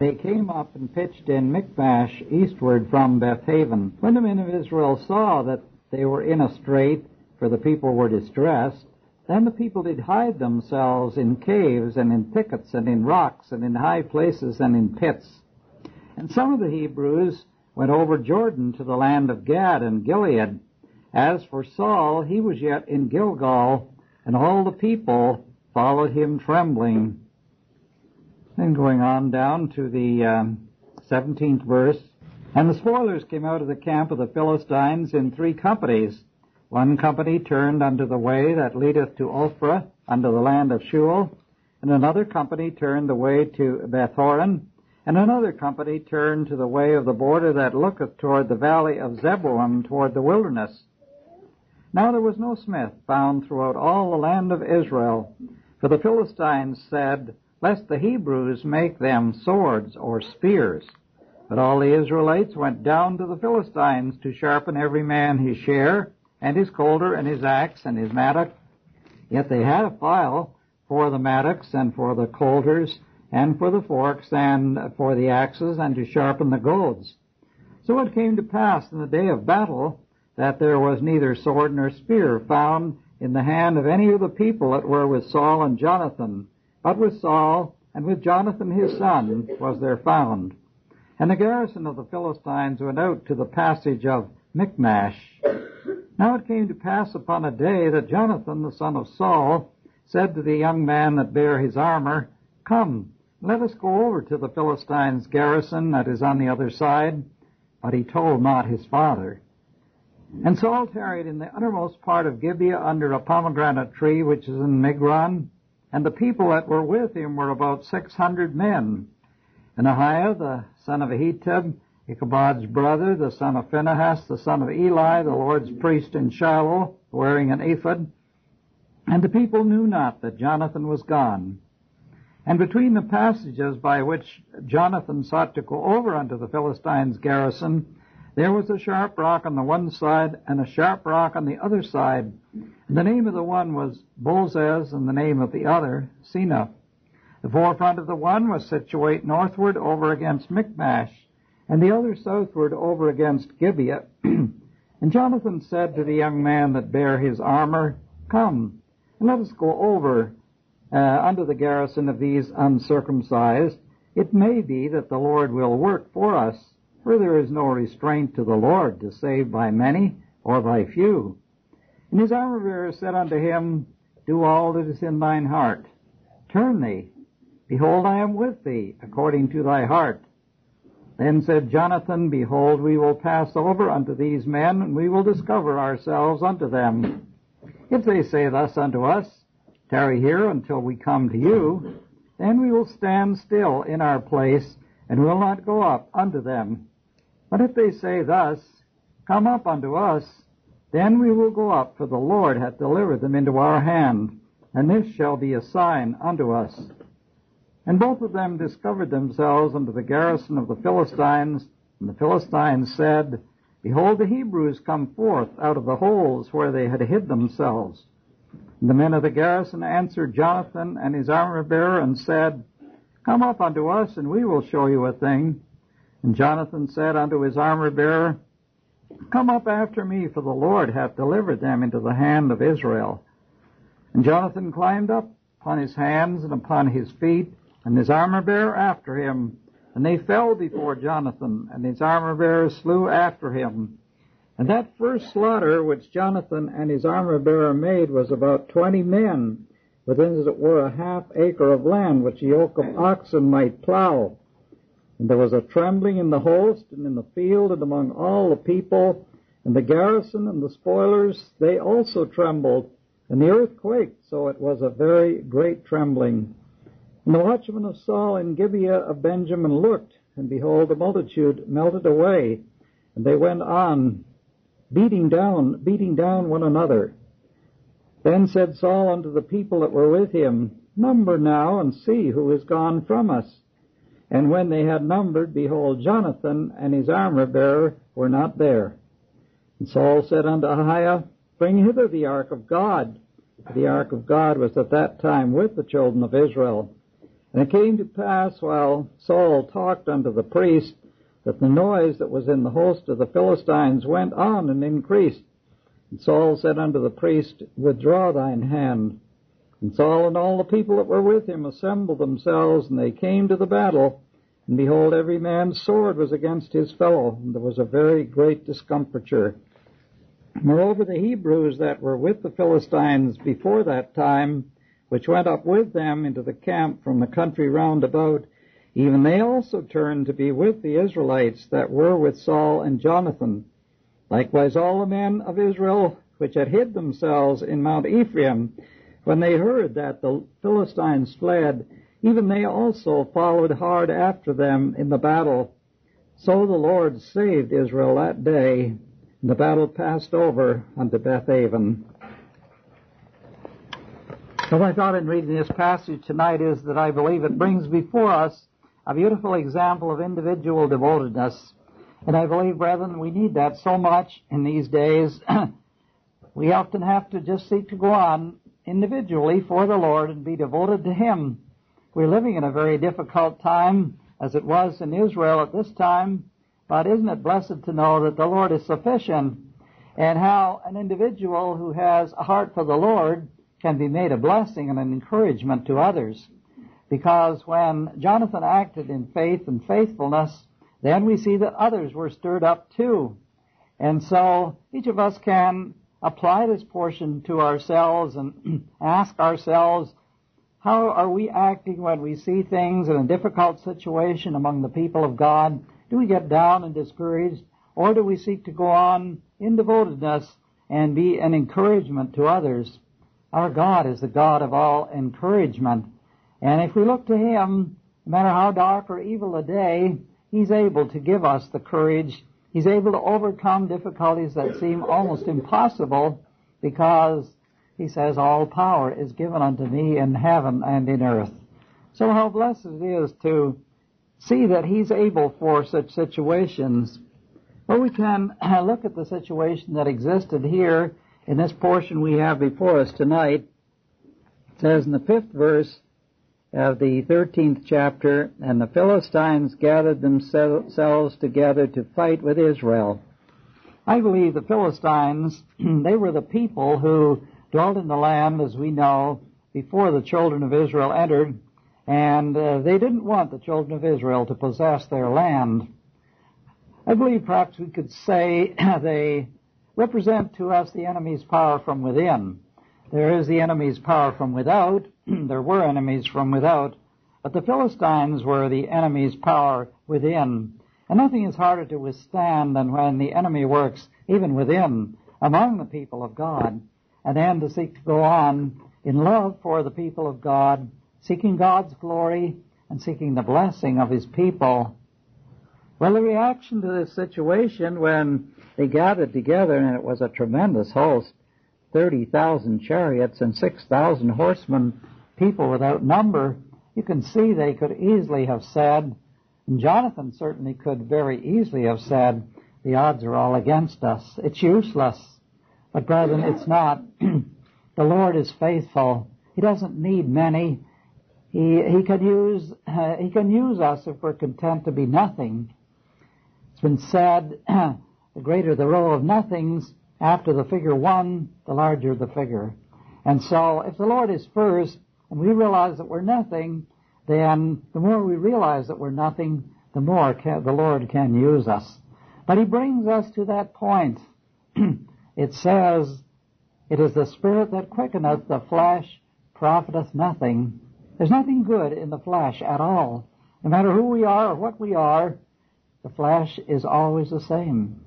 They came up and pitched in Michmash eastward from Bethaven. When the men of Israel saw that they were in a strait, for the people were distressed, then the people did hide themselves in caves and in thickets and in rocks and in high places and in pits. And some of the Hebrews went over Jordan to the land of Gad and Gilead. As for Saul, he was yet in Gilgal, and all the people followed him trembling. Then going on down to the 17th verse. And the spoilers came out of the camp of the Philistines in 3 companies. One company turned unto the way that leadeth to Ophrah, unto the land of Shual, and another company turned the way to Bethhoron, and another company turned to the way of the border that looketh toward the valley of Zebulun, toward the wilderness. Now there was no smith found throughout all the land of Israel, for the Philistines said, lest the Hebrews make them swords or spears. But all the Israelites went down to the Philistines to sharpen every man his share, and his coulter, and his axe, and his mattock. Yet they had a file for the mattocks, and for the coulters, and for the forks, and for the axes, and to sharpen the goads. So it came to pass in the day of battle that there was neither sword nor spear found in the hand of any of the people that were with Saul and Jonathan, but with Saul and with Jonathan his son was there found. And the garrison of the Philistines went out to the passage of Michmash. Now it came to pass upon a day that Jonathan the son of Saul said to the young man that bare his armor, Come, let us go over to the Philistines' garrison that is on the other side. But he told not his father. And Saul tarried in the uttermost part of Gibeah under a pomegranate tree which is in Migron, and the people that were with him were about 600 men. And Ahiah, the son of Ahitub, Ichabod's brother, the son of Phinehas, the son of Eli, the Lord's priest in Shiloh, wearing an ephod. And the people knew not that Jonathan was gone. And between the passages by which Jonathan sought to go over unto the Philistines' garrison, there was a sharp rock on the one side and a sharp rock on the other side. And the name of the one was Bozez, and the name of the other Seneh. The forefront of the one was situate northward over against Michmash, and the other southward over against Gibeah. And Jonathan said to the young man that bare his armor, Come, and let us go over unto the garrison of these uncircumcised. It may be that the Lord will work for us, for there is no restraint to the Lord to save by many or by few. And his armor-bearer said unto him, Do all that is in thine heart. Turn thee. Behold, I am with thee, according to thy heart. Then said Jonathan, Behold, we will pass over unto these men, and we will discover ourselves unto them. If they say thus unto us, Tarry here until we come to you, then we will stand still in our place, and will not go up unto them. But if they say thus, Come up unto us, then we will go up, for the Lord hath delivered them into our hand, and this shall be a sign unto us. And both of them discovered themselves unto the garrison of the Philistines, and the Philistines said, Behold, the Hebrews come forth out of the holes where they had hid themselves. And the men of the garrison answered Jonathan and his armor-bearer, and said, Come up unto us, and we will show you a thing. And Jonathan said unto his armor-bearer, Come up after me, for the Lord hath delivered them into the hand of Israel. And Jonathan climbed up upon his hands and upon his feet, and his armor-bearer after him. And they fell before Jonathan, and his armor-bearer slew after him. And that first slaughter which Jonathan and his armor-bearer made was about 20 men, within as it were a half acre of land which a yoke of oxen might plow. And there was a trembling in the host and in the field and among all the people, and the garrison and the spoilers, they also trembled, and the earth quaked, so it was a very great trembling. And the watchmen of Saul in Gibeah of Benjamin looked, and behold, the multitude melted away, and they went on, beating down one another. Then said Saul unto the people that were with him, Number now, and see who is gone from us. And when they had numbered, behold, Jonathan and his armor-bearer were not there. And Saul said unto Ahiah, Bring hither the ark of God. For the ark of God was at that time with the children of Israel. And it came to pass, while Saul talked unto the priest, that the noise that was in the host of the Philistines went on and increased. And Saul said unto the priest, Withdraw thine hand. And Saul and all the people that were with him assembled themselves, and they came to the battle. And behold, every man's sword was against his fellow, and there was a very great discomfiture. Moreover, the Hebrews that were with the Philistines before that time, which went up with them into the camp from the country round about, even they also turned to be with the Israelites that were with Saul and Jonathan. Likewise all the men of Israel which had hid themselves in Mount Ephraim, when they heard that the Philistines fled, even they also followed hard after them in the battle. So the Lord saved Israel that day, and the battle passed over unto Bethaven. So my thought in reading this passage tonight is that I believe it brings before us a beautiful example of individual devotedness. And I believe, brethren, we need that so much in these days. We often have to just seek to go on individually for the Lord and be devoted to Him. We're living in a very difficult time, as it was in Israel at this time, but isn't it blessed to know that the Lord is sufficient, and how an individual who has a heart for the Lord can be made a blessing and an encouragement to others. Because when Jonathan acted in faith and faithfulness, then we see that others were stirred up too. And so each of us can apply this portion to ourselves and ask ourselves, how are we acting when we see things in a difficult situation among the people of God? Do we get down and discouraged, or do we seek to go on in devotedness and be an encouragement to others? Our God is the God of all encouragement. And if we look to Him, no matter how dark or evil the day, He's able to give us the courage. He's able to overcome difficulties that seem almost impossible, because He says, all power is given unto me in heaven and in earth. So how blessed it is to see that He's able for such situations. Well, we can look at the situation that existed here in this portion we have before us tonight. It says in the 5th verse of the 13th chapter, And the Philistines gathered themselves together to fight with Israel. I believe the Philistines, they were the people who dwelt in the land, as we know, before the children of Israel entered, and they didn't want the children of Israel to possess their land. I believe perhaps we could say they represent to us the enemy's power from within. There is the enemy's power from without. There were enemies from without. But the Philistines were the enemy's power within. And nothing is harder to withstand than when the enemy works even within, among the people of God. And then to seek to go on in love for the people of God, seeking God's glory and seeking the blessing of His people. Well, the reaction to this situation when they gathered together, and it was a tremendous host, 30,000 chariots and 6,000 horsemen, people without number, you can see they could easily have said, and Jonathan certainly could very easily have said, the odds are all against us. It's useless. But brethren, it's not. The Lord is faithful. He doesn't need many. He can use us if we're content to be nothing. It's been said, the greater the row of nothings, after the figure 1, the larger the figure. And so if the Lord is first, and we realize that we're nothing, then the more we realize that we're nothing, the more the Lord can use us. But He brings us to that point. It says, it is the Spirit that quickeneth, the flesh profiteth nothing. There's nothing good in the flesh at all. No matter who we are or what we are, the flesh is always the same.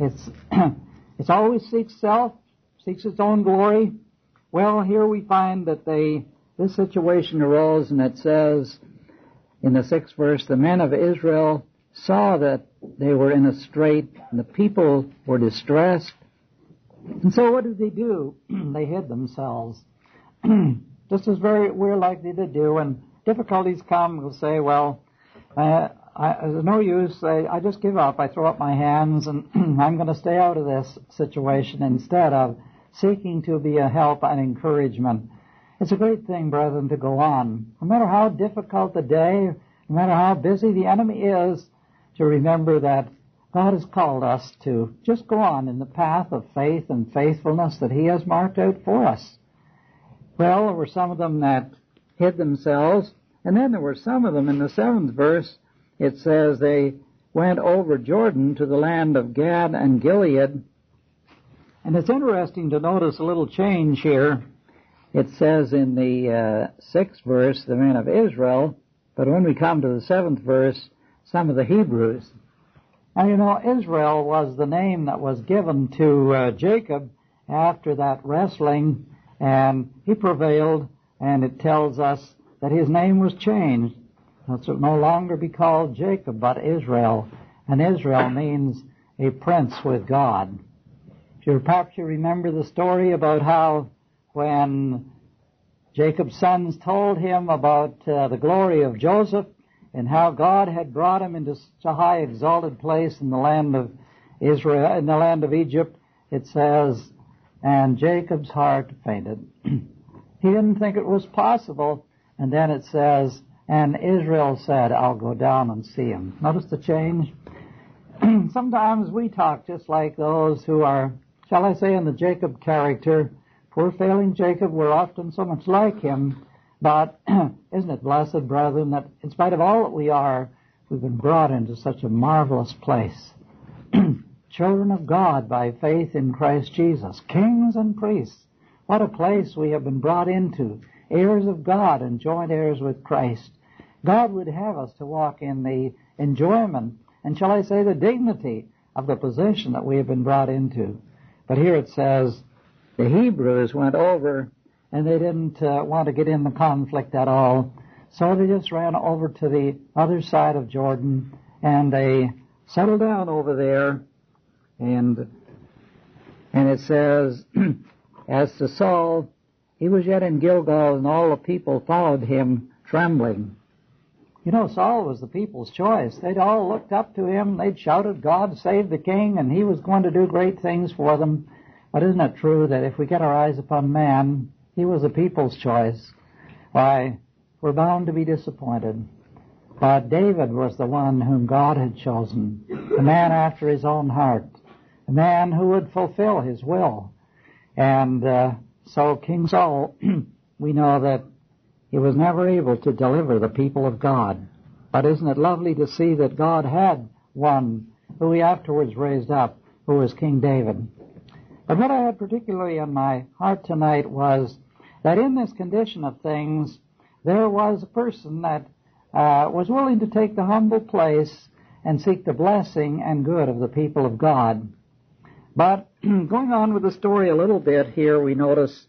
It's always seeks self, seeks its own glory. Well, here we find that this situation arose, and it says in the 6th verse, the men of Israel saw that they were in a strait, and the people were distressed. And so what did they do? They hid themselves. Just as we're likely to do. When difficulties come, we'll say, well, there's no use. I just give up. I throw up my hands, and I'm going to stay out of this situation instead of seeking to be a help and encouragement. It's a great thing, brethren, to go on. No matter how difficult the day, no matter how busy the enemy is, to remember that God has called us to just go on in the path of faith and faithfulness that He has marked out for us. Well, there were some of them that hid themselves, and then there were some of them in the 7th verse. It says they went over Jordan to the land of Gad and Gilead. And it's interesting to notice a little change here. It says in the 6th verse, the men of Israel, but when we come to the 7th verse, some of the Hebrews. Now, you know, Israel was the name that was given to Jacob after that wrestling, and he prevailed, and it tells us that his name was changed. It will no longer be called Jacob, but Israel. And Israel means a prince with God. Perhaps you remember the story about how when Jacob's sons told him about the glory of Joseph and how God had brought him into such a high exalted place in the land of Israel, in the land of Egypt, it says, and Jacob's heart fainted. He didn't think it was possible. And then it says, and Israel said, I'll go down and see him. Notice the change? Sometimes we talk just like those who are, shall I say, in the Jacob character. Poor failing Jacob, we're often so much like him. But isn't it blessed, brethren, that in spite of all that we are, we've been brought into such a marvelous place. Children of God by faith in Christ Jesus, kings and priests. What a place we have been brought into, heirs of God and joint heirs with Christ. God would have us to walk in the enjoyment, and shall I say the dignity of the position that we have been brought into. But here it says, the Hebrews went over, and they didn't want to get in the conflict at all, so they just ran over to the other side of Jordan, and they settled down over there, and it says, as to Saul, he was yet in Gilgal, and all the people followed him, trembling. You know, Saul was the people's choice. They'd all looked up to him. They'd shouted, God save the king, and he was going to do great things for them. But isn't it true that if we get our eyes upon man, he was the people's choice? Why, we're bound to be disappointed. But David was the one whom God had chosen, a man after his own heart, a man who would fulfill his will. And so King Saul, we know that he was never able to deliver the people of God. But isn't it lovely to see that God had one who he afterwards raised up, who was King David. But what I had particularly on my heart tonight was that in this condition of things, there was a person that was willing to take the humble place and seek the blessing and good of the people of God. But going on with the story a little bit here, we notice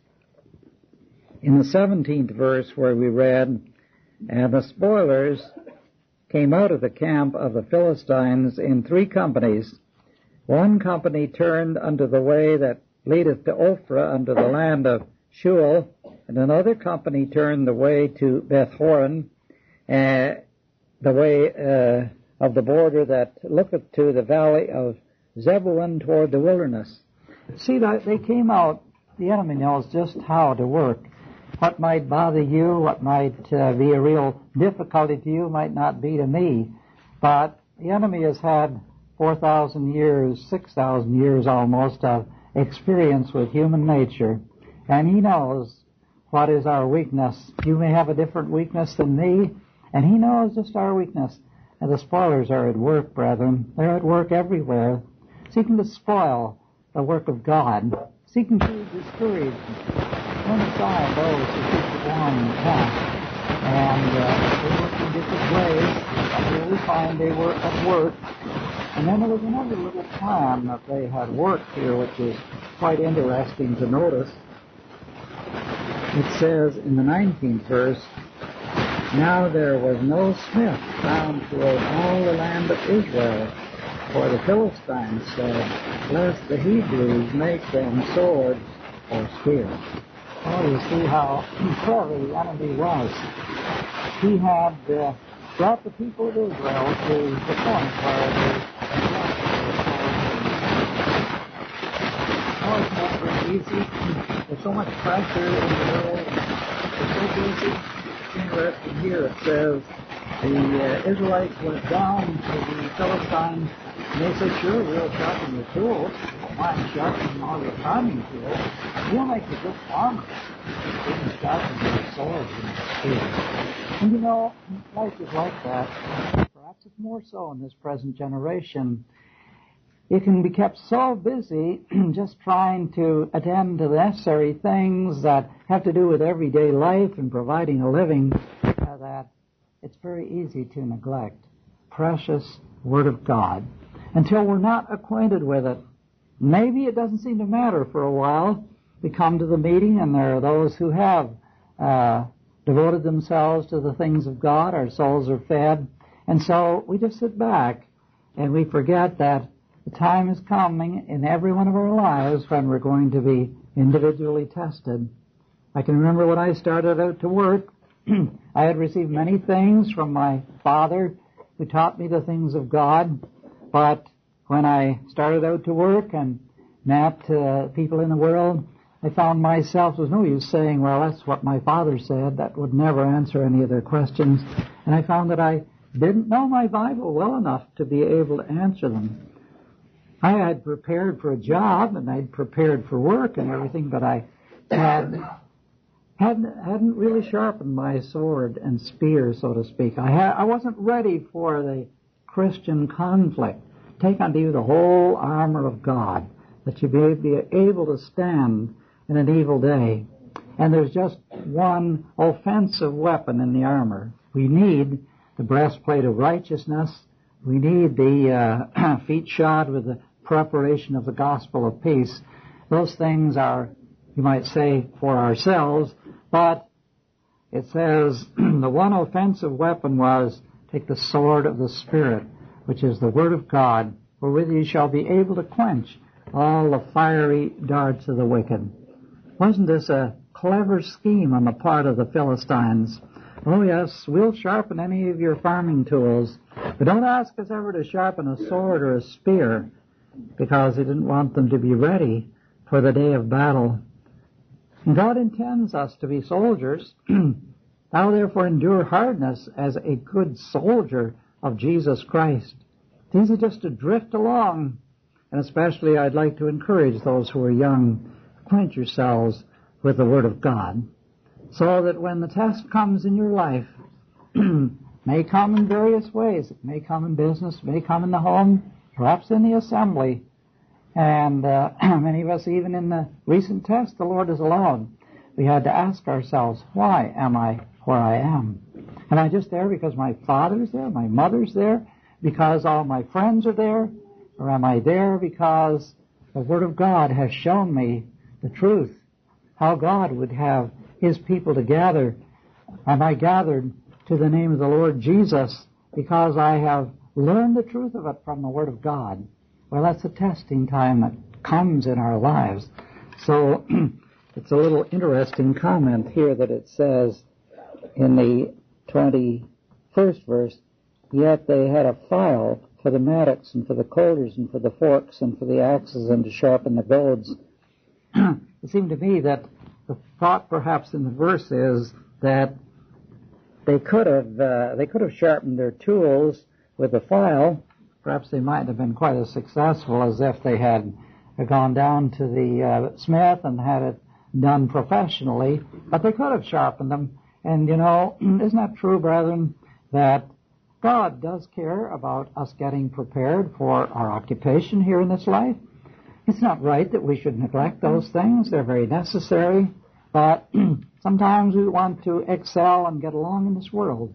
in the 17th verse where we read, and the spoilers came out of the camp of the Philistines in 3 companies. One company turned unto the way that leadeth to Ophrah unto the land of Shual, and another company turned the way to Beth-horon, the way of the border that looketh to the valley of Zebulun toward the wilderness. See, that they came out, the enemy knows just how to work. What might bother you, what might be a real difficulty to you, might not be to me. But the enemy has had 4,000 years, 6,000 years almost of experience with human nature. And he knows what is our weakness. You may have a different weakness than me, and he knows just our weakness. And the spoilers are at work, brethren. They're at work everywhere, seeking to spoil the work of God, seeking to discourage and aside those who seek to go on in the path. And they work in different ways. And here we find they were at work. And then there was another little plan that they had worked here, which is quite interesting to notice. It says in the 19th verse, now there was no smith found throughout all the land of Israel, for the Philistines said, lest the Hebrews make them swords or spears. Oh, you see how clever the enemy was. He had brought the people of Israel to the point where they had lost their swords. Oh, it's not very easy. There's so much pressure in the world. It's interesting here. It says the Israelites went down to the Philistines, and they said, sure, we'll sharpen your tools. Don't mind sharpening all your farming tools. We'll make a good farmer. We can sharpen your swords and your spears. And you know, life is like that. Perhaps it's more so in this present generation. You can be kept so busy just trying to attend to the necessary things that have to do with everyday life and providing a living that it's very easy to neglect precious Word of God until we're not acquainted with it. Maybe it doesn't seem to matter for a while. We come to the meeting and there are those who have devoted themselves to the things of God. Our souls are fed. And so we just sit back and we forget that the time is coming in every one of our lives when we're going to be individually tested. I can remember when I started out to work, I had received many things from my father who taught me the things of God, but when I started out to work and met people in the world, I found myself, there was no use saying, well, that's what my father said. That would never answer any of their questions. And I found that I didn't know my Bible well enough to be able to answer them. I had prepared for a job and I'd prepared for work and everything, but I hadn't really sharpened my sword and spear, so to speak. I wasn't ready for the Christian conflict. Take unto you the whole armor of God, that you may be able to stand in an evil day. And there's just one offensive weapon in the armor. We need the breastplate of righteousness. We need the feet shod with the preparation of the gospel of peace. Those things are, you might say, for ourselves, but it says the one offensive weapon was take the sword of the Spirit, which is the Word of God, wherewith you shall be able to quench all the fiery darts of the wicked. Wasn't this a clever scheme on the part of the Philistines? Oh yes, we'll sharpen any of your farming tools, but don't ask us ever to sharpen a sword or a spear, because he didn't want them to be ready for the day of battle. And God intends us to be soldiers. Thou therefore endure hardness as a good soldier of Jesus Christ. It's easy just to drift along, and especially I'd like to encourage those who are young, acquaint yourselves with the Word of God, so that when the test comes in your life, may come in various ways. It may come in business, it may come in the home, perhaps in the assembly. And many of us, even in the recent test the Lord has allowed, we had to ask ourselves, why am I where I am? Am I just there because my father's there, my mother's there, because all my friends are there? Or am I there because the Word of God has shown me the truth, how God would have His people to gather? Am I gathered to the name of the Lord Jesus because I have learned the truth of it from the Word of God? Well, that's a testing time that comes in our lives. So it's a little interesting comment here that it says in the 21st verse, yet they had a file for the mattocks and for the coulters and for the forks and for the axes and to sharpen the goads. It seemed to me that the thought perhaps in the verse is that they could have sharpened their tools with a file. Perhaps they might have been quite as successful as if they had gone down to the smith and had it done professionally, but they could have sharpened them. And, you know, isn't that true, brethren, that God does care about us getting prepared for our occupation here in this life? It's not right that we should neglect those things. They're very necessary, but sometimes we want to excel and get along in this world.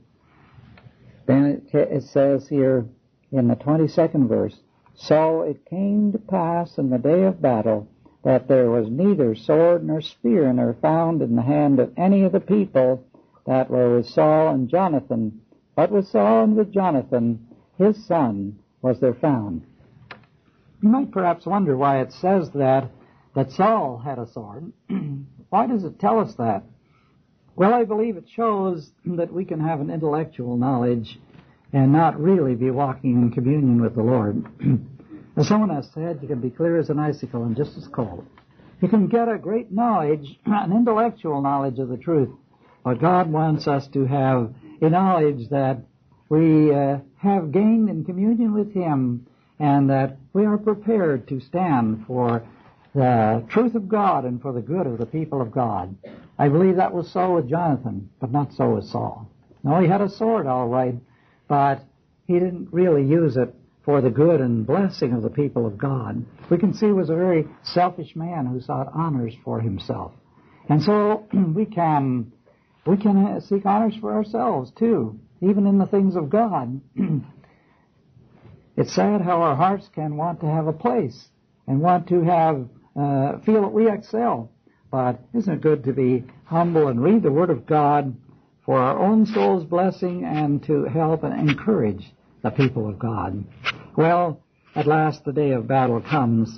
Then it says here, in the 22nd verse, so it came to pass in the day of battle that there was neither sword nor spear nor found in the hand of any of the people that were with Saul and Jonathan, but with Saul and with Jonathan, his son, was there found. You might perhaps wonder why it says that Saul had a sword. Why does it tell us that? Well, I believe it shows that we can have an intellectual knowledge and not really be walking in communion with the Lord. As someone has said, you can be clear as an icicle and just as cold. You can get a great knowledge, an intellectual knowledge of the truth, But God wants us to have a knowledge that we have gained in communion with Him, and that we are prepared to stand for the truth of God and for the good of the people of God. I believe that was so with Jonathan, but not so with Saul. No, he had a sword, all right, but he didn't really use it for the good and blessing of the people of God. We can see he was a very selfish man who sought honors for himself. And so we can seek honors for ourselves, too, even in the things of God. It's sad how our hearts can want to have a place and want to have feel that we excel. But isn't it good to be humble and read the Word of God for our own soul's blessing and to help and encourage the people of God? Well, at last the day of battle comes.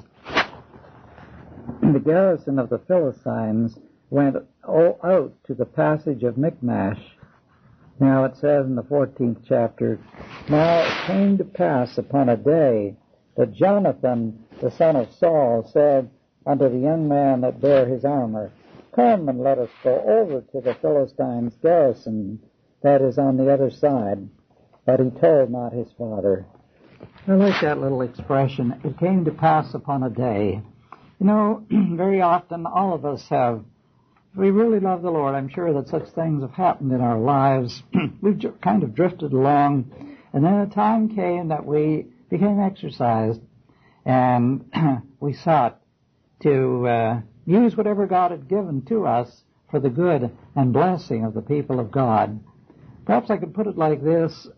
The garrison of the Philistines went out to the passage of Michmash. Now it says in the 14th chapter, "Now it came to pass upon a day that Jonathan, the son of Saul, said unto the young man that bare his armor, Come and let us go over to the Philistines' garrison that is on the other side. But he told not his father." I like that little expression. It came to pass upon a day. You know, very often all of us have, if we really love the Lord, I'm sure that such things have happened in our lives. We've kind of drifted along, and then a time came that we became exercised, and we sought to use whatever God had given to us for the good and blessing of the people of God. Perhaps I could put it like this.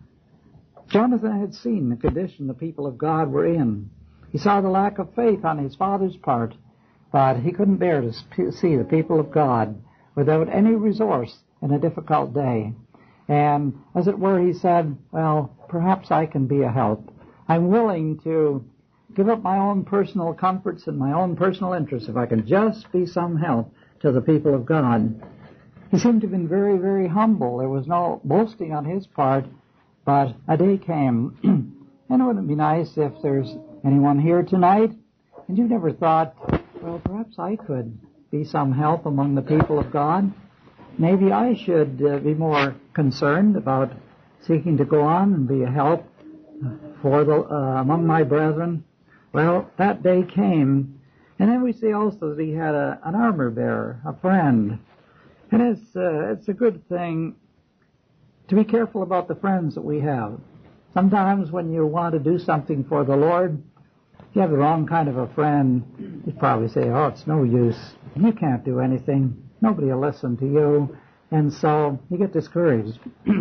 Jonathan had seen the condition the people of God were in. He saw the lack of faith on his father's part, but he couldn't bear to see the people of God without any resource in a difficult day. And as it were, he said, well, perhaps I can be a help. I'm willing to give up my own personal comforts and my own personal interests if I can just be some help to the people of God. He seemed to have been very, very humble. There was no boasting on his part, but a day came. And wouldn't it be nice if there's anyone here tonight and you've never thought, well, perhaps I could be some help among the people of God. Maybe I should be more concerned about seeking to go on and be a help for among my brethren. Well, that day came, and then we see also that he had an armor bearer, a friend. And it's a good thing to be careful about the friends that we have. Sometimes when you want to do something for the Lord, if you have the wrong kind of a friend, you'd probably say, oh, it's no use. You can't do anything. Nobody will listen to you. And so you get discouraged.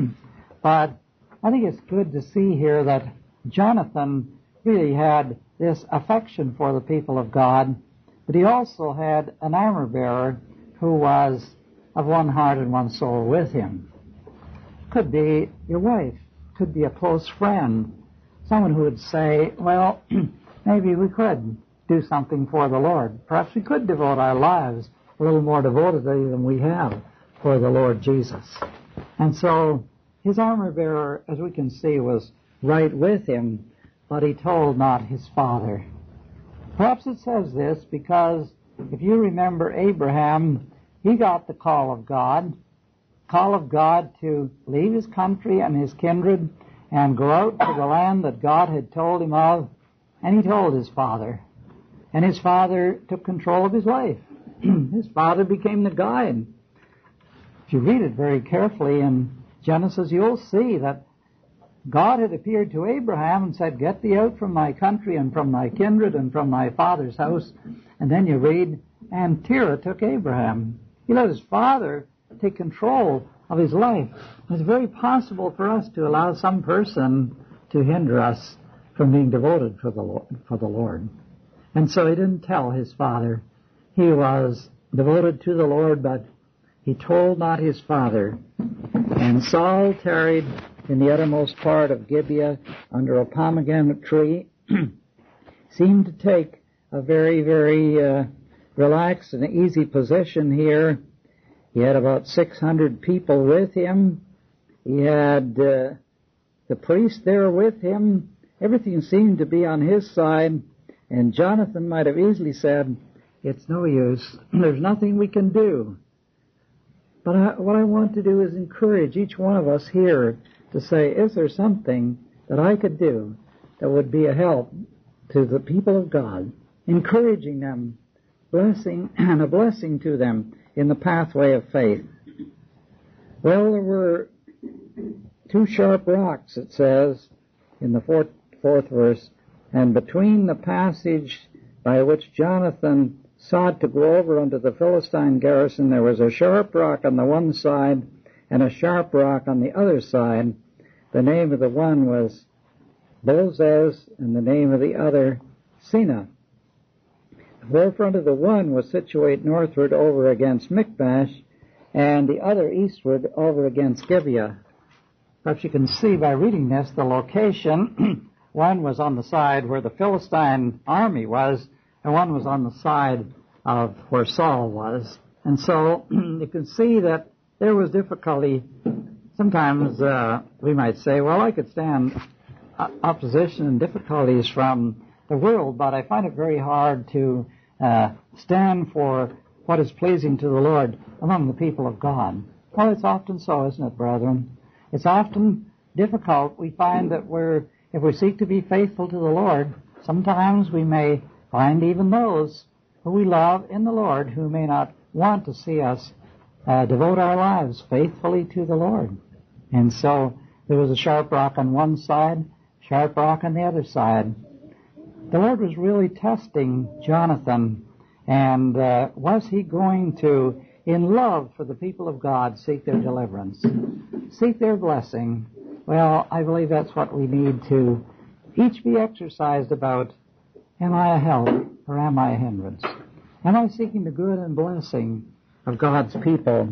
But I think it's good to see here that Jonathan really had this affection for the people of God, but he also had an armor bearer who was of one heart and one soul with him. Could be your wife, could be a close friend, someone who would say, well, maybe we could do something for the Lord. Perhaps we could devote our lives a little more devotedly than we have for the Lord Jesus. And so his armor bearer, as we can see, was right with him, but he told not his father. Perhaps it says this because if you remember Abraham, he got the call of God to leave his country and his kindred and go out to the land that God had told him of, and he told his father. And his father took control of his life. His father became the guide. If you read it very carefully in Genesis, you'll see that God had appeared to Abraham and said, get thee out from thy country and from thy kindred and from thy father's house. And then you read, and Terah took Abraham. He let his father take control of his life. It's very possible for us to allow some person to hinder us from being devoted for the Lord. And so he didn't tell his father. He was devoted to the Lord, but he told not his father. And Saul tarried in the uttermost part of Gibeah under a pomegranate tree, seemed to take a very, very relaxed and easy position here. He had about 600 people with him. He had the priest there with him. Everything seemed to be on his side. And Jonathan might have easily said, it's no use. There's nothing we can do. But what I want to do is encourage each one of us here to say, is there something that I could do that would be a help to the people of God, encouraging them, blessing, and a blessing to them in the pathway of faith? Well, there were two sharp rocks, it says, in the fourth verse, and between the passage by which Jonathan sought to go over unto the Philistine garrison, there was a sharp rock on the one side and a sharp rock on the other side. The name of the one was Bozez, and the name of the other Sina. The forefront of the one was situate northward over against Michmash, and the other eastward over against Gibeah. Perhaps you can see by reading this the location. One was on the side where the Philistine army was, and one was on the side of where Saul was. And so you can see that there was difficulty. Sometimes we might say, well, I could stand opposition and difficulties from the world, but I find it very hard to stand for what is pleasing to the Lord among the people of God. Well, it's often so, isn't it, brethren? It's often difficult. We find that if we seek to be faithful to the Lord, sometimes we may find even those who we love in the Lord who may not want to see us devote our lives faithfully to the Lord. And so there was a sharp rock on one side, sharp rock on the other side. The Lord was really testing Jonathan, and was he going to, in love for the people of God, seek their deliverance, seek their blessing? Well, I believe that's what we need to each be exercised about. Am I a help or am I a hindrance? Am I seeking the good and blessing of God's people?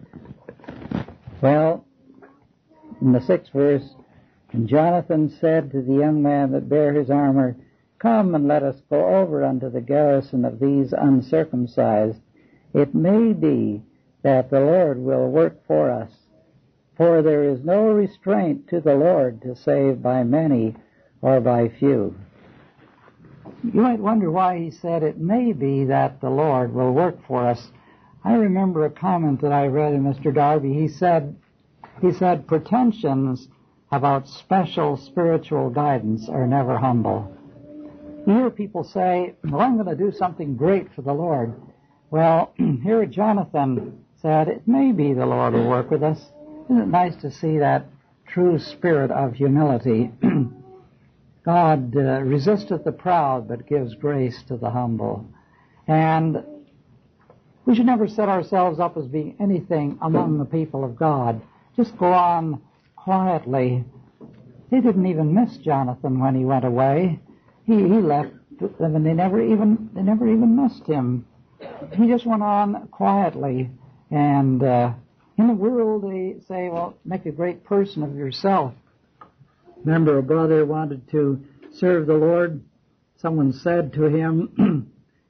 Well, in the 6th verse, and Jonathan said to the young man that bare his armor, Come and let us go over unto the garrison of these uncircumcised. It may be that the Lord will work for us. For there is no restraint to the Lord to save by many or by few. You might wonder why he said it may be that the Lord will work for us. I remember a comment that I read in Mr. Darby. He said, pretensions about special spiritual guidance are never humble. You hear people say, well, I'm going to do something great for the Lord. Well, here Jonathan said, it may be the Lord will work with us. Isn't it nice to see that true spirit of humility? God resisteth the proud, but gives grace to the humble. And we should never set ourselves up as being anything among the people of God. Just go on quietly. They didn't even miss Jonathan when he went away. He left them, and they never even missed him. He just went on quietly. And in the world, they say, well, make a great person of yourself. Remember, a brother wanted to serve the Lord. Someone said to him,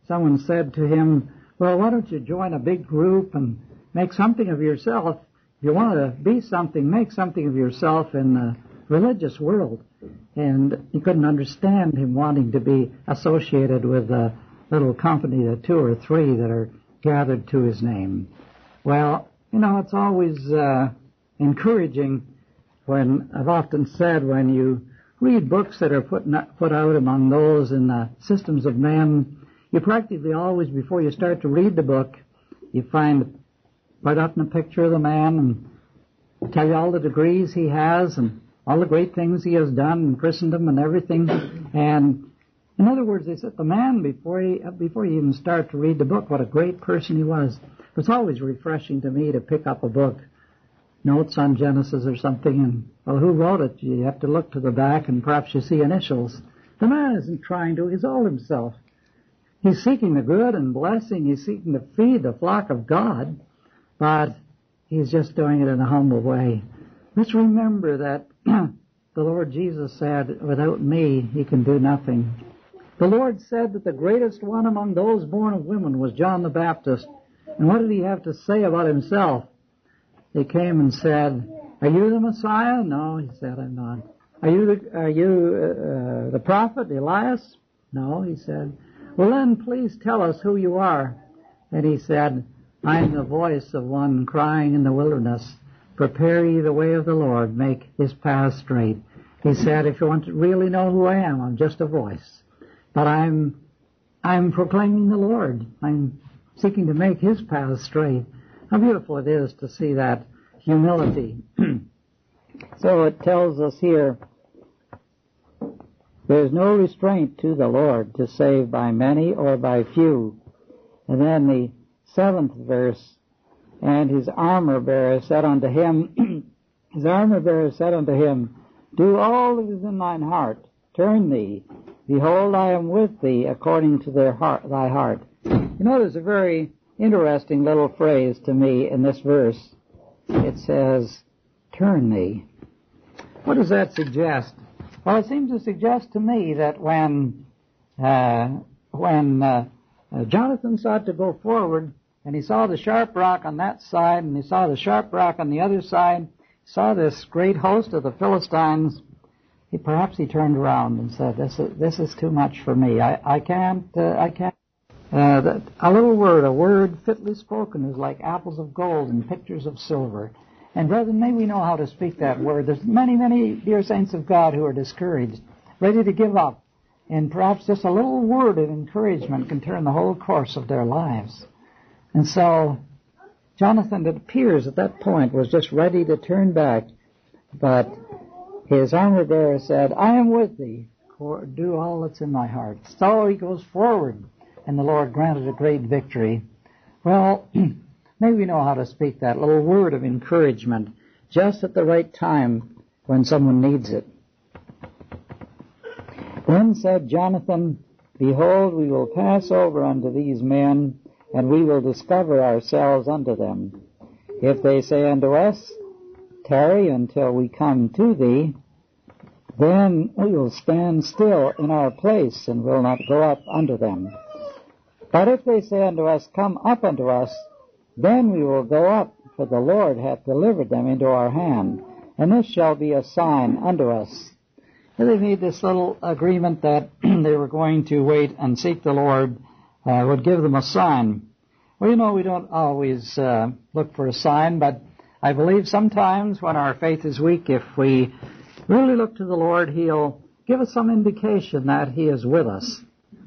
well, why don't you join a big group and make something of yourself? If you want to be something, make something of yourself in the religious world. And he couldn't understand him wanting to be associated with a little company of 2 or 3 that are gathered to his name. Well, it's always encouraging when, I've often said, when you read books that are put out among those in the systems of men, you practically always, before you start to read the book, you find right up in a picture of the man and tell you all the degrees he has and all the great things he has done in Christendom and everything. And in other words, they set the man before you even start to read the book, what a great person he was. It's always refreshing to me to pick up a book, notes on Genesis or something, and, well, who wrote it? You have to look to the back, and perhaps you see initials. The man isn't trying to exalt himself. He's seeking the good and blessing. He's seeking to feed the flock of God, but he's just doing it in a humble way. Let's remember that the Lord Jesus said, without me, he can do nothing. The Lord said that the greatest one among those born of women was John the Baptist. And what did he have to say about himself? They came and said, are you the Messiah? No, he said, I'm not. Are you the prophet, Elias? No, he said. Well, then please tell us who you are. And he said, I'm the voice of one crying in the wilderness, prepare ye the way of the Lord, make his path straight. He said, if you want to really know who I am, I'm just a voice. But I'm proclaiming the Lord. I'm seeking to make his path straight. How beautiful it is to see that humility. So it tells us here, there's no restraint to the Lord to save by many or by few. And then the 7th verse, and his armor bearer said unto him, do all that is in thine heart, turn thee, behold, I am with thee according to thy heart. You know, there's a very interesting little phrase to me in this verse. It says, turn thee. What does that suggest? Well, it seems to suggest to me that when Jonathan sought to go forward, and he saw the sharp rock on that side, and he saw the sharp rock on the other side, saw this great host of the Philistines, perhaps he turned around and said, this is too much for me. I can't. A little word, a word fitly spoken is like apples of gold and pictures of silver. And brethren, may we know how to speak that word. There's many, many dear saints of God who are discouraged, ready to give up. And perhaps just a little word of encouragement can turn the whole course of their lives. And so, Jonathan, it appears at that point, was just ready to turn back. But his armor bearer said, I am with thee. Do all that's in thy heart. So he goes forward, and the Lord granted a great victory. Well, may we know how to speak that little word of encouragement just at the right time when someone needs it. Then said Jonathan, behold, we will pass over unto these men, and we will discover ourselves unto them. If they say unto us, tarry until we come to thee, then we will stand still in our place, and will not go up unto them. But if they say unto us, come up unto us, then we will go up, for the Lord hath delivered them into our hand, and this shall be a sign unto us. And they made this little agreement that they were going to wait and seek the Lord would give them a sign. Well, you know, we don't always look for a sign, but I believe sometimes when our faith is weak, if we really look to the Lord, He'll give us some indication that He is with us.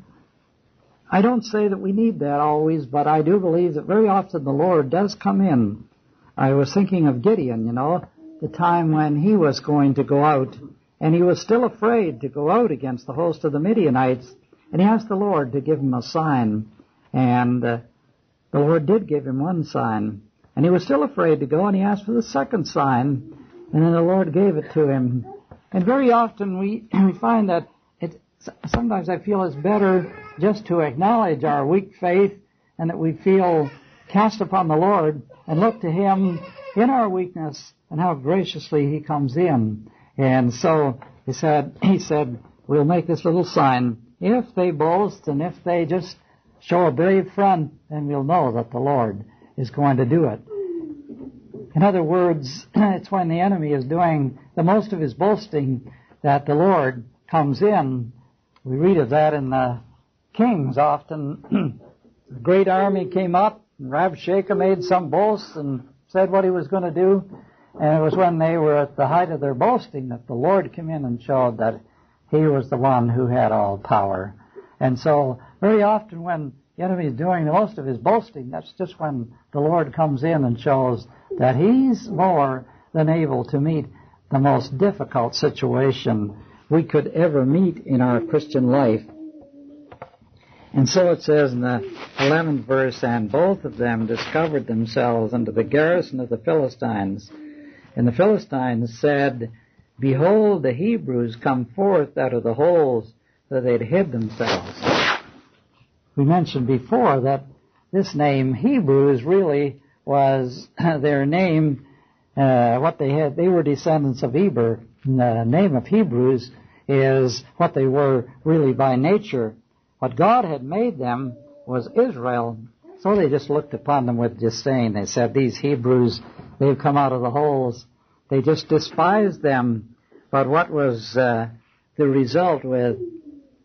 I don't say that we need that always, but I do believe that very often the Lord does come in. I was thinking of Gideon, you know, the time when he was going to go out, and he was still afraid to go out against the host of the Midianites, and he asked the Lord to give him a sign, and the Lord did give him one sign, and he was still afraid to go, and he asked for the second sign, and then the Lord gave it to him. And very often we find that sometimes I feel it's better just to acknowledge our weak faith and that we feel cast upon the Lord and look to Him in our weakness and how graciously He comes in. And so he said, we'll make this little sign. If they boast and if they just show a brave front, then we'll know that the Lord is going to do it. In other words, it's when the enemy is doing the most of his boasting that the Lord comes in. We read of that in the Kings often. A great army came up, and Rabshakeh made some boast and said what he was going to do. And it was when they were at the height of their boasting that the Lord came in and showed that He was the one who had all power. And so very often when the enemy is doing the most of his boasting, that's just when the Lord comes in and shows that He's more than able to meet the most difficult situation we could ever meet in our Christian life. And so it says in the 11th verse, and both of them discovered themselves unto the garrison of the Philistines. And the Philistines said, behold, the Hebrews come forth out of the holes that they'd hid themselves. We mentioned before that this name Hebrews really was their name, what they had. They were descendants of Eber. And the name of Hebrews is what they were really by nature. What God had made them was Israel. So they just looked upon them with disdain. They said, these Hebrews, they've come out of the holes. They just despised them. But what was the result with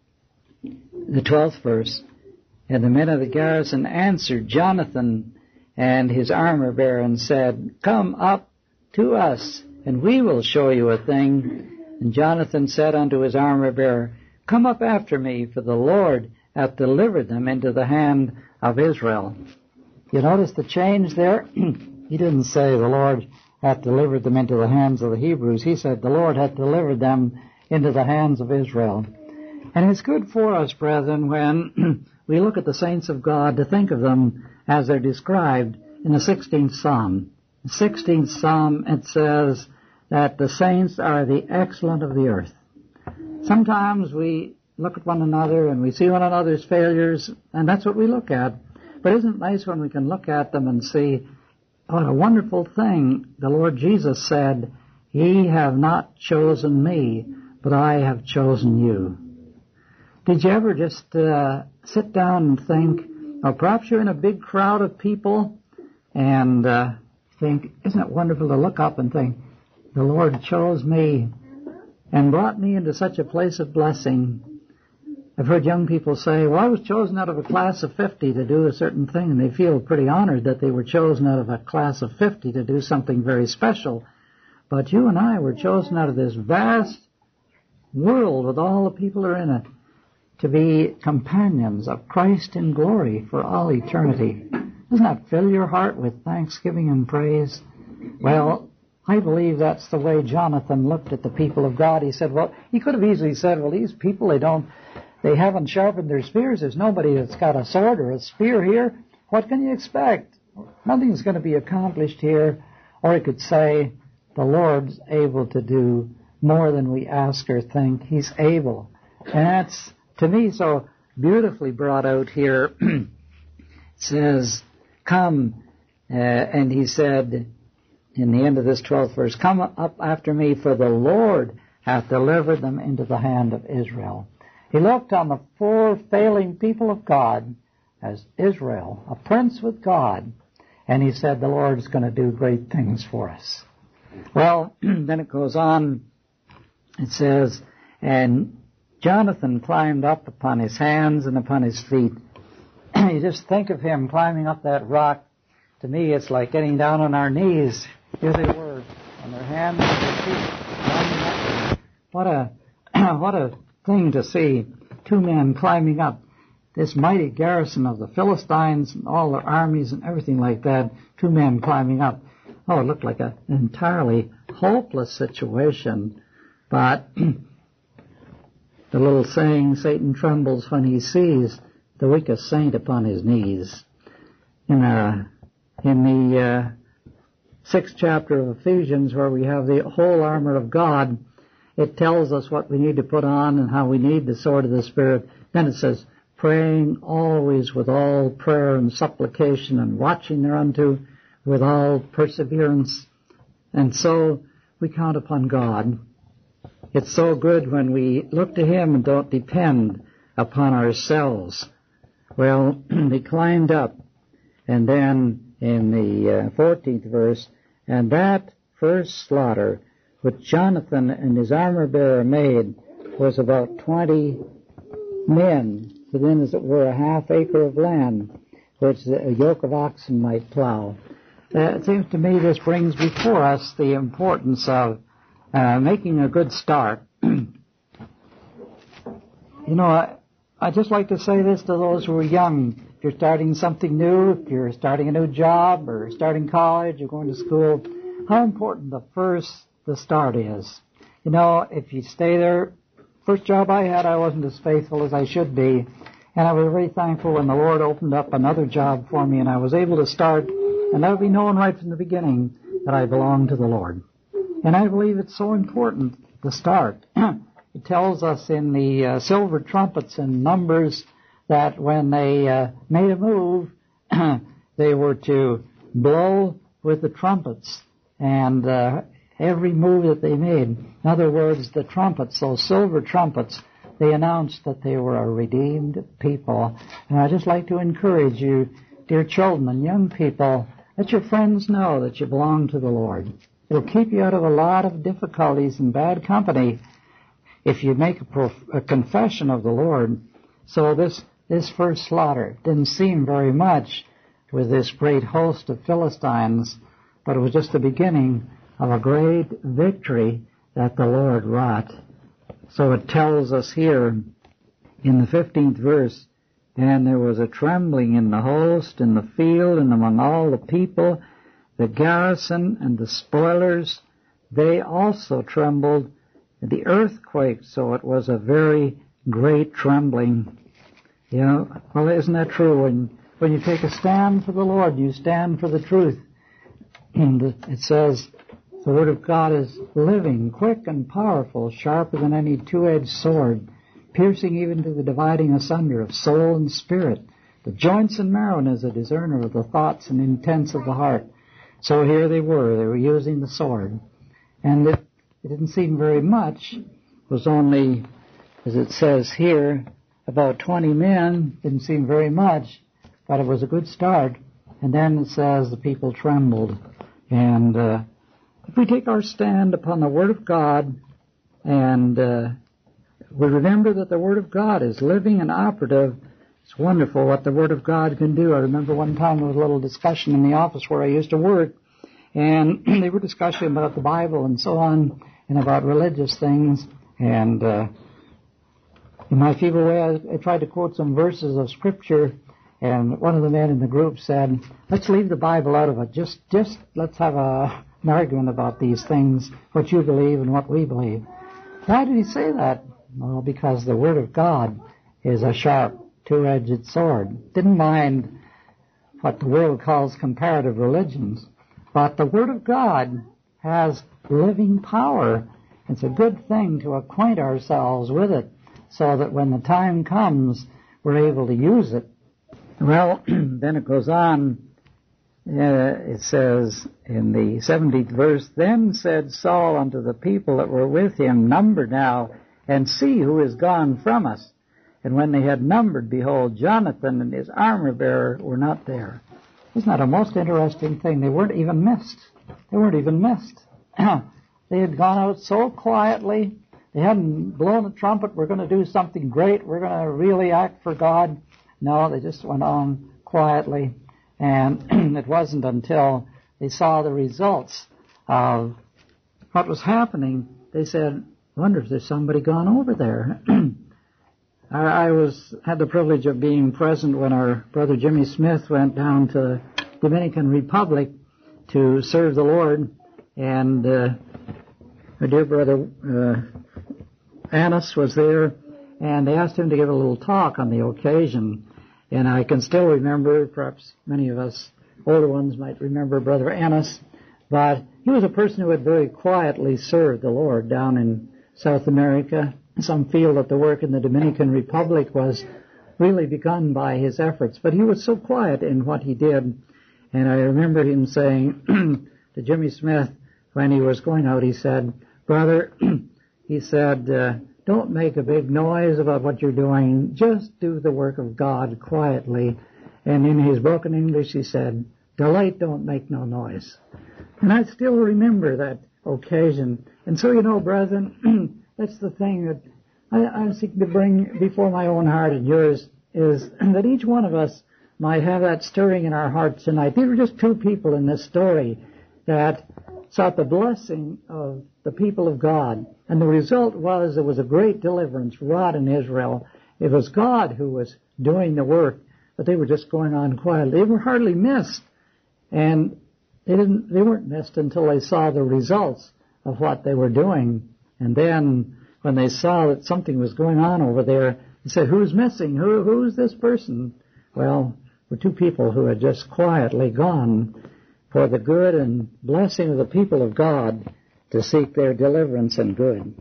the 12th verse? And the men of the garrison answered Jonathan and his armor-bearer and said, "Come up to us, and we will show you a thing." And Jonathan said unto his armor-bearer, "Come up after me, for the Lord hath delivered them into the hand of Israel." You notice the change there? He didn't say the Lord hath delivered them into the hands of the Hebrews. He said the Lord hath delivered them into the hands of Israel. And it's good for us, brethren, when we look at the saints of God, to think of them as they're described in the 16th Psalm. The 16th Psalm, it says that the saints are the excellent of the earth. Sometimes we look at one another and we see one another's failures, and that's what we look at. But isn't it nice when we can look at them and see what a wonderful thing the Lord Jesus said, "Ye have not chosen me, but I have chosen you." Did you ever just sit down and think, or perhaps you're in a big crowd of people and think, isn't it wonderful to look up and think, the Lord chose me and brought me into such a place of blessing. I've heard young people say, well, I was chosen out of a class of 50 to do a certain thing, and they feel pretty honored that they were chosen out of a class of 50 to do something very special. But you and I were chosen out of this vast world with all the people who are in it to be companions of Christ in glory for all eternity. Doesn't that fill your heart with thanksgiving and praise? Well, I believe that's the way Jonathan looked at the people of God. He said, well, he could have easily said, well, these people, they haven't sharpened their spears. There's nobody that's got a sword or a spear here. What can you expect? Nothing's going to be accomplished here. Or he could say, the Lord's able to do more than we ask or think. He's able. And that's, to me, so beautifully brought out here. It says, come, and he said, in the end of this 12th verse, come up after me, for the Lord hath delivered them into the hand of Israel. He looked on the poor, failing people of God as Israel, a prince with God, and he said, the Lord's going to do great things for us. Well, then it goes on, it says, and Jonathan climbed up upon his hands and upon his feet. You just think of him climbing up that rock. To me, it's like getting down on our knees. Here they were, on their hands and their feet, climbing up. What a thing to see, two men climbing up this mighty garrison of the Philistines and all their armies and everything like that, two men climbing up. Oh, it looked like an entirely hopeless situation. But the little saying, Satan trembles when he sees the weakest saint upon his knees. In the 6th chapter of Ephesians, where we have the whole armor of God, it tells us what we need to put on and how we need the sword of the Spirit. Then it says, praying always with all prayer and supplication and watching thereunto with all perseverance. And so we count upon God. It's so good when we look to Him and don't depend upon ourselves. Well, they climbed up, and then in the 14th verse, and that first slaughter which Jonathan and his armor-bearer made was about 20 men, within, as it were, a half acre of land, which a yoke of oxen might plow. It seems to me this brings before us the importance of making a good start. You know, I just like to say this to those who are young. If you're starting something new, if you're starting a new job or starting college or going to school, how important the start is. You know, if you stay there, first job I had, I wasn't as faithful as I should be. And I was very thankful when the Lord opened up another job for me and I was able to start, and that would be known right from the beginning that I belonged to the Lord. And I believe it's so important, the start. It tells us in the silver trumpets and Numbers that when they made a move, they were to blow with the trumpets, and every move that they made. In other words, the trumpets, those silver trumpets, they announced that they were a redeemed people. And I'd just like to encourage you, dear children and young people, let your friends know that you belong to the Lord. It'll keep you out of a lot of difficulties and bad company if you make a confession of the Lord. So this first slaughter didn't seem very much, with this great host of Philistines, but it was just the beginning of a great victory that the Lord wrought. So it tells us here in the 15th verse, and there was a trembling in the host, in the field, and among all the people, the garrison and the spoilers, they also trembled. The earth quaked, so it was a very great trembling. You know, well, isn't that true? When you take a stand for the Lord, you stand for the truth. And it says, the Word of God is living, quick and powerful, sharper than any two-edged sword, piercing even to the dividing asunder of soul and spirit, the joints and marrow, and is a discerner of the thoughts and intents of the heart. So here they were using the sword. And it didn't seem very much. It was only, as it says here, about 20 men. Didn't seem very much, but it was a good start. And then it says the people trembled. And if we take our stand upon the Word of God and we remember that the Word of God is living and operative, it's wonderful what the Word of God can do. I remember one time there was a little discussion in the office where I used to work, and they were discussing about the Bible and so on, and about religious things. And in my feeble way, I tried to quote some verses of Scripture, and one of the men in the group said, let's leave the Bible out of it. Just let's have an argument about these things, what you believe and what we believe. Why did he say that? Well, because the Word of God is a sharp, two-edged sword. Didn't mind what the world calls comparative religions, but the Word of God has living power. It's a good thing to acquaint ourselves with it so that when the time comes, we're able to use it. Well, then it goes on. It says in the 17th verse, then said Saul unto the people that were with him, number now, and see who is gone from us. And when they had numbered, behold, Jonathan and his armor-bearer were not there. Isn't that a most interesting thing? They weren't even missed. They weren't even missed. They had gone out so quietly. They hadn't blown a trumpet, we're going to do something great, we're going to really act for God. No, they just went on quietly. And it wasn't until they saw the results of what was happening, they said, I wonder if there's somebody gone over there. I had the privilege of being present when our brother Jimmy Smith went down to Dominican Republic to serve the Lord, and our dear brother Annis was there, and they asked him to give a little talk on the occasion. And I can still remember, perhaps many of us older ones might remember Brother Annis, but he was a person who had very quietly served the Lord down in South America. Some feel that the work in the Dominican Republic was really begun by his efforts, but he was so quiet in what he did. And I remember him saying to Jimmy Smith when he was going out, he said, brother, he said, don't make a big noise about what you're doing. Just do the work of God quietly. And in his broken English, he said, delight don't make no noise. And I still remember that occasion. And so, you know, brethren, that's the thing that I seek to bring before my own heart and yours, is that each one of us might have that stirring in our hearts tonight. These were just two people in this story that sought the blessing of the people of God. And the result was there was a great deliverance wrought in Israel. It was God who was doing the work, but they were just going on quietly. They were hardly missed. And they weren't missed until they saw the results of what they were doing. And then when they saw that something was going on over there, they said, who's missing? Who's this person? Well, were two people who had just quietly gone for the good and blessing of the people of God to seek their deliverance and good.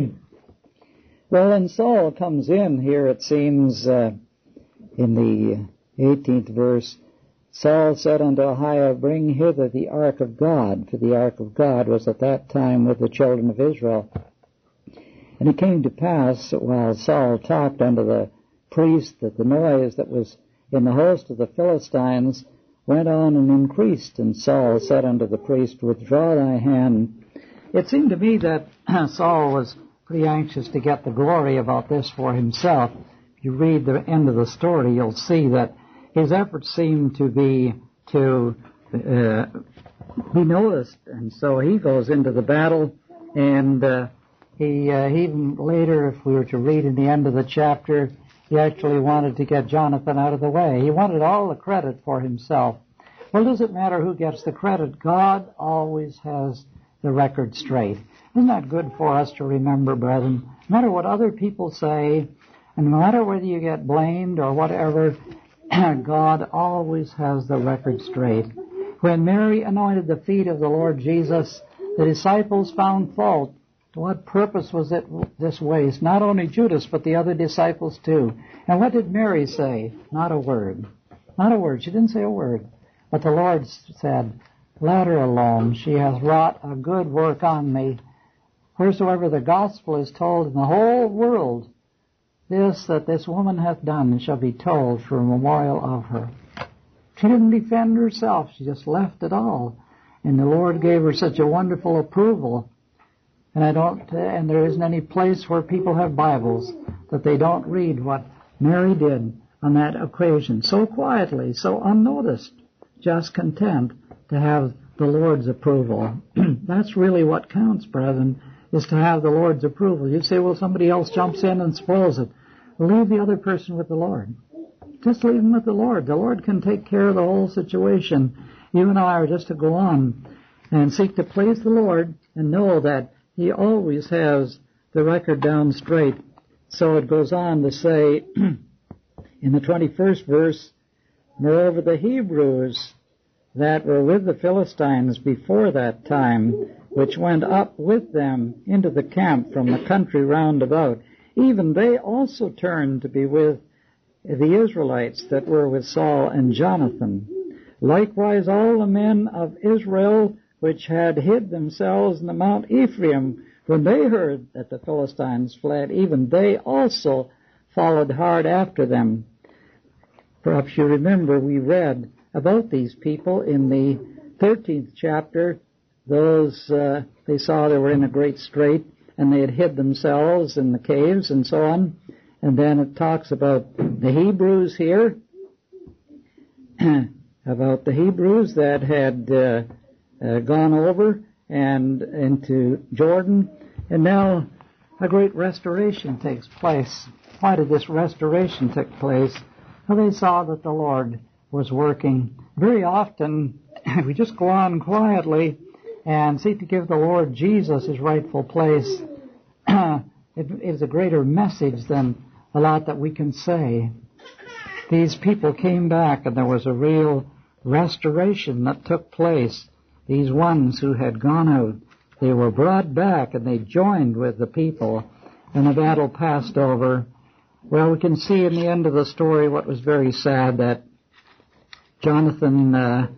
Well, then Saul comes in here, it seems, in the 18th verse. Saul said unto Ahiah, bring hither the ark of God, for the ark of God was at that time with the children of Israel. And it came to pass, while Saul talked unto the priest, that the noise that was in the host of the Philistines went on and increased. And Saul said unto the priest, withdraw thy hand. It seemed to me that Saul was pretty anxious to get the glory about this for himself. If you read the end of the story, you'll see that his efforts seemed to be to be noticed. And so he goes into the battle, and he even later, if we were to read in the end of the chapter, he actually wanted to get Jonathan out of the way. He wanted all the credit for himself. Well, does it matter who gets the credit? God always has the record straight. Isn't that good for us to remember, brethren? No matter what other people say, and no matter whether you get blamed or whatever, God always has the record straight. When Mary anointed the feet of the Lord Jesus, the disciples found fault. To what purpose was it this waste? Not only Judas, but the other disciples too. And what did Mary say? Not a word. Not a word. She didn't say a word. But the Lord said, let her alone. She has wrought a good work on me. Wheresoever the gospel is told in the whole world, this that this woman hath done shall be told for a memorial of her. She didn't defend herself. She just left it all. And the Lord gave her such a wonderful approval. And there isn't any place where people have Bibles that they don't read what Mary did on that occasion. So quietly, so unnoticed, just content to have the Lord's approval. That's really what counts, brethren, is to have the Lord's approval. You say, well, somebody else jumps in and spoils it. Well, leave the other person with the Lord. Just leave him with the Lord. The Lord can take care of the whole situation. You and I are just to go on and seek to please the Lord and know that He always has the record down straight. So it goes on to say in the 21st verse, moreover the Hebrews that were with the Philistines before that time, which went up with them into the camp from the country round about, even they also turned to be with the Israelites that were with Saul and Jonathan. Likewise all the men of Israel which had hid themselves in the Mount Ephraim, when they heard that the Philistines fled, even they also followed hard after them. Perhaps you remember we read about these people in the 13th chapter. Those, they saw they were in a great strait, and they had hid themselves in the caves and so on. And then it talks about the Hebrews here, about the Hebrews that had gone over and into Jordan, and now a great restoration takes place. Why did this restoration take place? Well, they saw that the Lord was working. Very often we just go on quietly and seek to give the Lord Jesus His rightful place. It is a greater message than a lot that we can say. These people came back and there was a real restoration that took place. These ones who had gone out, they were brought back and they joined with the people, and the battle passed over. Well, we can see in the end of the story what was very sad, that Jonathan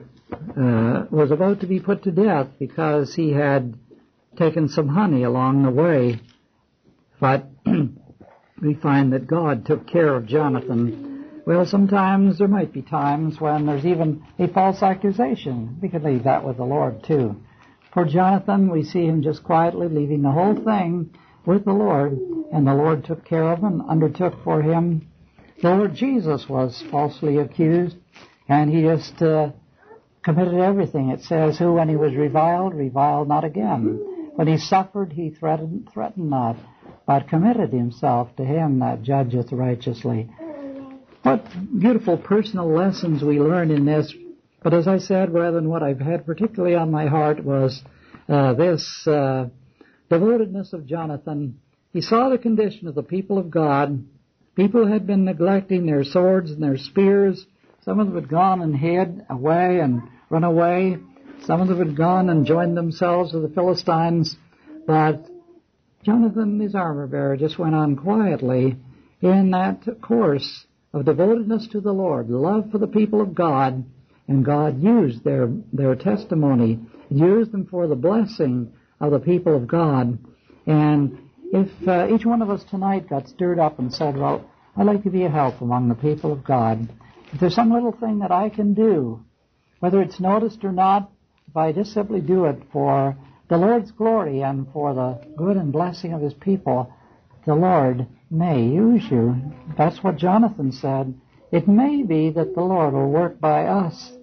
was about to be put to death because he had taken some honey along the way. But we find that God took care of Jonathan. Well, sometimes there might be times when there's even a false accusation. We could leave that with the Lord, too. For Jonathan, we see him just quietly leaving the whole thing with the Lord, and the Lord took care of him, undertook for him. The Lord Jesus was falsely accused, and he just committed everything. It says, who, when he was reviled not again. When he suffered, he threatened not, but committed himself to him that judgeth righteously. What beautiful personal lessons we learn in this. But as I said, brethren, what I've had particularly on my heart was this devotedness of Jonathan. He saw the condition of the people of God. People had been neglecting their swords and their spears. Some of them had gone and hid away and run away. Some of them had gone and joined themselves with the Philistines. But Jonathan, his armor-bearer, just went on quietly in that course of devotedness to the Lord, love for the people of God, and God used their testimony, used them for the blessing of the people of God. And if each one of us tonight got stirred up and said, well, I'd like to be a help among the people of God. If there's some little thing that I can do, whether it's noticed or not, if I just simply do it for the Lord's glory and for the good and blessing of His people, the Lord may use you. That's what Jonathan said. It may be that the Lord will work by us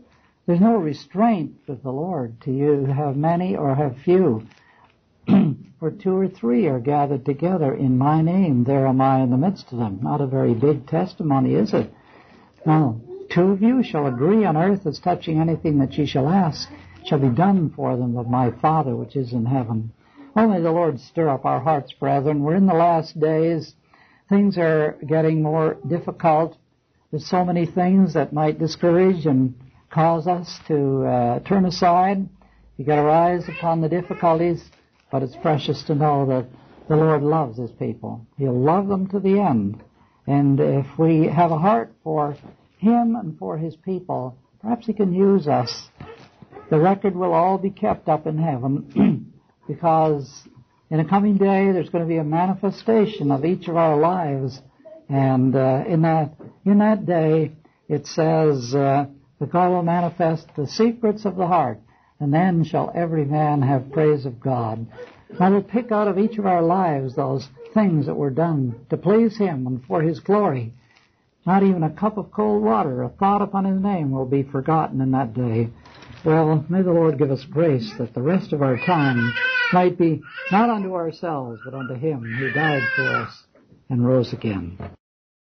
There's no restraint with the Lord to you have many or have few. For 2 or 3 are gathered together in my name, there am I in the midst of them. Not a very big testimony, is it? No. 2 of you shall agree on earth as touching anything that ye shall ask, shall be done for them of my Father which is in heaven. Only the Lord stir up our hearts, brethren. We're in the last days. Things are getting more difficult. There's so many things that might discourage and cause us to turn aside. You've got to rise upon the difficulties, but it's precious to know that the Lord loves His people. He'll love them to the end. And if we have a heart for Him and for His people, perhaps He can use us. The record will all be kept up in heaven because in a coming day there's going to be a manifestation of each of our lives. And in that day it says that God will manifest the secrets of the heart, and then shall every man have praise of God. I will pick out of each of our lives those things that were done to please Him and for His glory. Not even a cup of cold water, a thought upon His name will be forgotten in that day. Well, may the Lord give us grace that the rest of our time might be not unto ourselves, but unto Him who died for us and rose again.